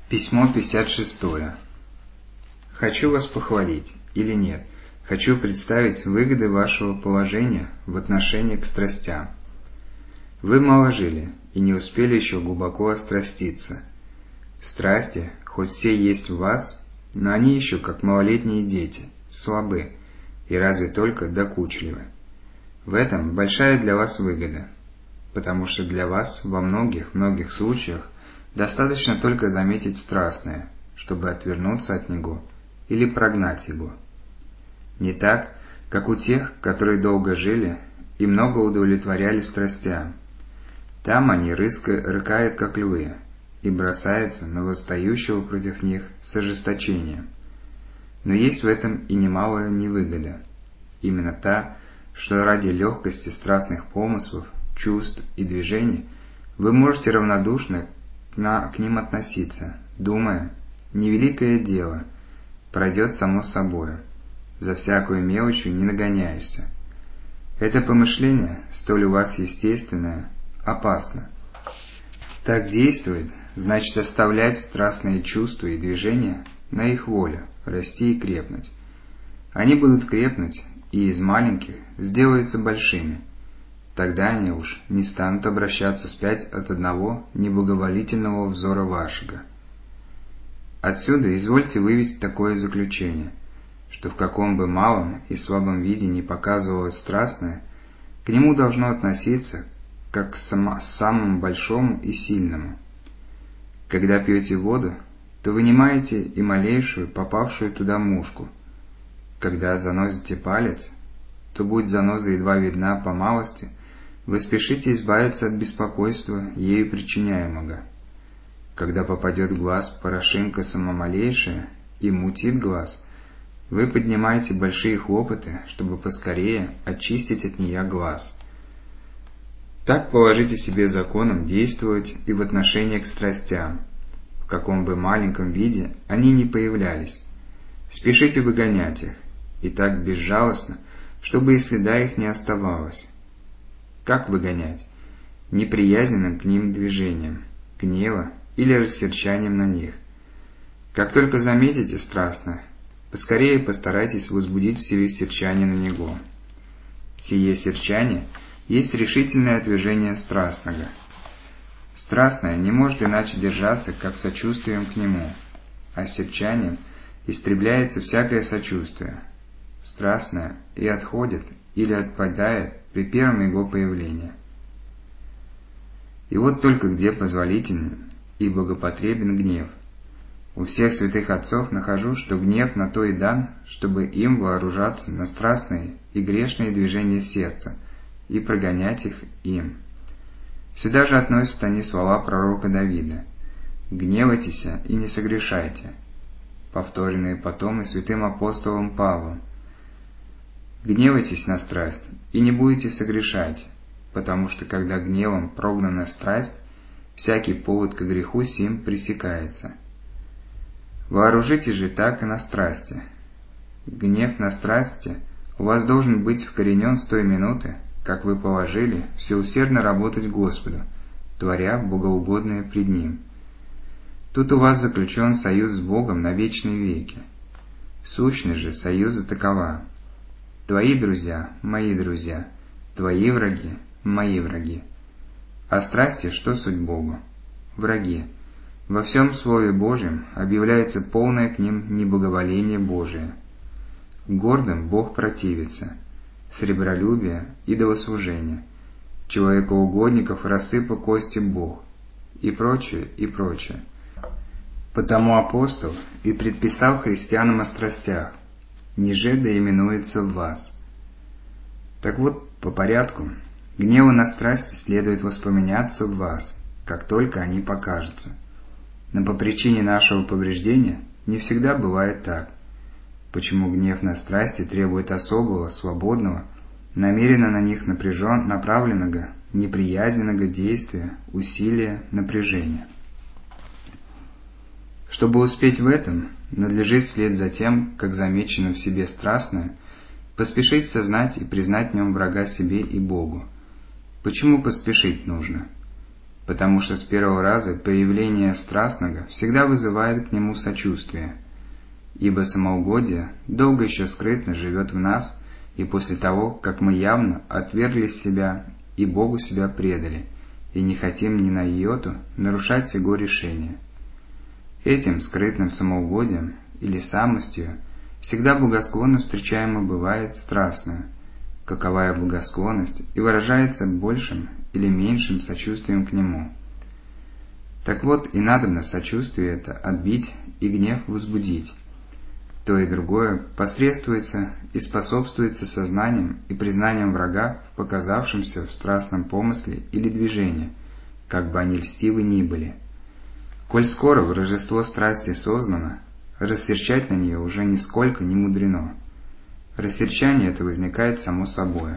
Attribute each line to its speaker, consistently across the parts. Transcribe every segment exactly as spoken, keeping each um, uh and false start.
Speaker 1: Письмо пятьдесят шестое. Хочу вас похвалить, или нет, хочу представить выгоды вашего положения в отношении к страстям. Вы мало жили и не успели еще глубоко остраститься. Страсти, хоть все есть в вас, но они еще как малолетние дети, слабы и разве только докучливы. В этом большая для вас выгода, потому что для вас во многих-многих случаях достаточно только заметить страстное, чтобы отвернуться от него или прогнать его. Не так, как у тех, которые долго жили и много удовлетворяли страстям. Там они рыска, рыкают, как львы, и бросаются на восстающего против них с ожесточением. Но есть в этом и немалая невыгода. Именно та, что ради легкости страстных помыслов, чувств и движений вы можете равнодушно на, к ним относиться, думая, невеликое дело, пройдет само собою, за всякую мелочью не нагоняешься. Это помышление, столь у вас естественное, опасно. Так действует, значит оставлять страстные чувства и движения на их волю, расти и крепнуть. Они будут крепнуть и из маленьких сделаются большими. Тогда они уж не станут обращаться вспять от одного неблаговолительного взора вашего. Отсюда извольте вывести такое заключение, что в каком бы малом и слабом виде ни показывалось страстное, к нему должно относиться как к самому большому и сильному. Когда пьете воду, то вынимаете и малейшую попавшую туда мушку. Когда занозите палец, то будь заноза едва видна по малости, вы спешите избавиться от беспокойства, ею причиняемого. Когда попадет в глаз порошинка самомалейшая и мутит глаз, вы поднимаете большие хлопоты, чтобы поскорее очистить от нее глаз. Так положите себе законом действовать и в отношении к страстям, в каком бы маленьком виде они ни появлялись. Спешите выгонять их, и так безжалостно, чтобы и следа их не оставалось. Как выгонять? Неприязненным к ним движением, гнева или рассерчанием на них. Как только заметите страстно, поскорее постарайтесь возбудить в себе серчание на него. Сие серчание есть решительное отвержение страстного. Страстное не может иначе держаться, как сочувствием к нему, а серчанием истребляется всякое сочувствие. Страстное и отходит или отпадает при первом его появлении. И вот только где позволителен и богопотребен гнев. У всех святых отцов нахожу, что гнев на то и дан, чтобы им вооружаться на страстные и грешные движения сердца и прогонять их им. Сюда же относятся они слова пророка Давида: «Гневайтесь и не согрешайте», повторенные потом и святым апостолом Павлом: «Гневайтесь на страсть и не будете согрешать, потому что когда гневом прогнана страсть, всякий повод к греху сим пресекается». Вооружитесь же так и на страсти. Гнев на страсти у вас должен быть вкоренен с той минуты, как вы положили всеусердно работать Господу, творя богоугодное пред Ним. Тут у вас заключен союз с Богом на вечные веки. Сущность же союза такова: твои друзья – мои друзья, твои враги – мои враги. А страсти что суть Богу? Враги. Во всем Слове Божьем объявляется полное к ним неблаговоление Божие. Гордым Бог противится, сребролюбие – идолослужение, человекоугодников рассыпа кости Бог, и прочее, и прочее. Потому апостол и предписал христианам о страстях: «Ниже да именуется в вас». Так вот, по порядку, гневу на страсти следует воспламеняться в вас, как только они покажутся. Но по причине нашего повреждения не всегда бывает так. Почему гнев на страсти требует особого, свободного, намеренно на них напряжен, направленного, неприязненного действия, усилия, напряжения. Чтобы успеть в этом, надлежит вслед за тем, как замечено в себе страстное, поспешить сознать и признать в нем врага себе и Богу. Почему поспешить нужно? потому что с первого раза появление страстного всегда вызывает к нему сочувствие. Ибо самоугодие долго еще скрытно живет в нас, и после того, как мы явно отвергли себя и Богу себя предали, и не хотим ни на йоту нарушать сего решения. Этим скрытным самоугодием или самостью всегда благосклонно встречаемо бывает страстное, каковая благосклонность и выражается большим или меньшим сочувствием к нему. Так вот, и надобно сочувствие это отбить и гнев возбудить. То и другое посредствуется и способствуется сознанием и признанием врага в показавшемся в страстном помысле или движении, как бы они льстивы ни были. Коль скоро вражество страсти сознано, рассерчать на нее уже нисколько не мудрено. Рассерчание это возникает само собою.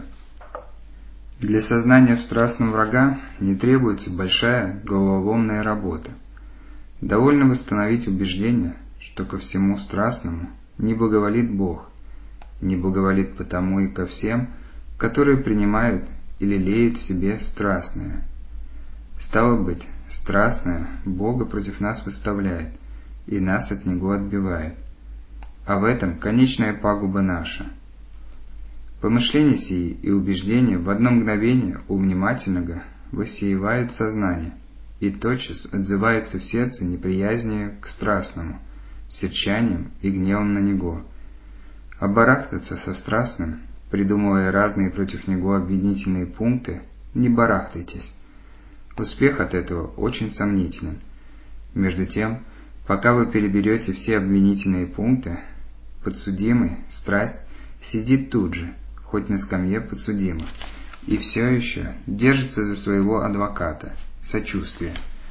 Speaker 1: Для сознания в страстном врага не требуется большая головоломная работа. Довольно восстановить убеждение, что ко всему страстному не благоволит Бог, не благоволит потому и ко всем, которые принимают или лелеют в себе страстное. Стало быть, страстное Бога против нас выставляет и нас от Него отбивает. А в этом конечная пагуба наша. Помышления сии и убеждения в одно мгновение у внимательного воссеивают сознание, и тотчас отзывается в сердце неприязнью к страстному, серчанием и гневом на него. А барахтаться со страстным, придумывая разные против него обвинительные пункты, не барахтайтесь. Успех от этого очень сомнителен. Между тем, пока вы переберете все обвинительные пункты, подсудимый, страсть, сидит тут же, хоть на скамье подсудимых, и все еще держится за своего адвоката, сочувствие.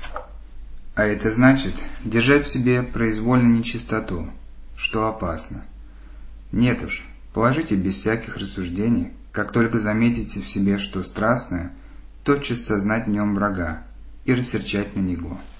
Speaker 1: А это значит держать в себе произвольно нечистоту, что опасно. Нет уж, положите без всяких рассуждений, как только заметите в себе что страстное, тотчас сознать в нем врага и рассерчать на него.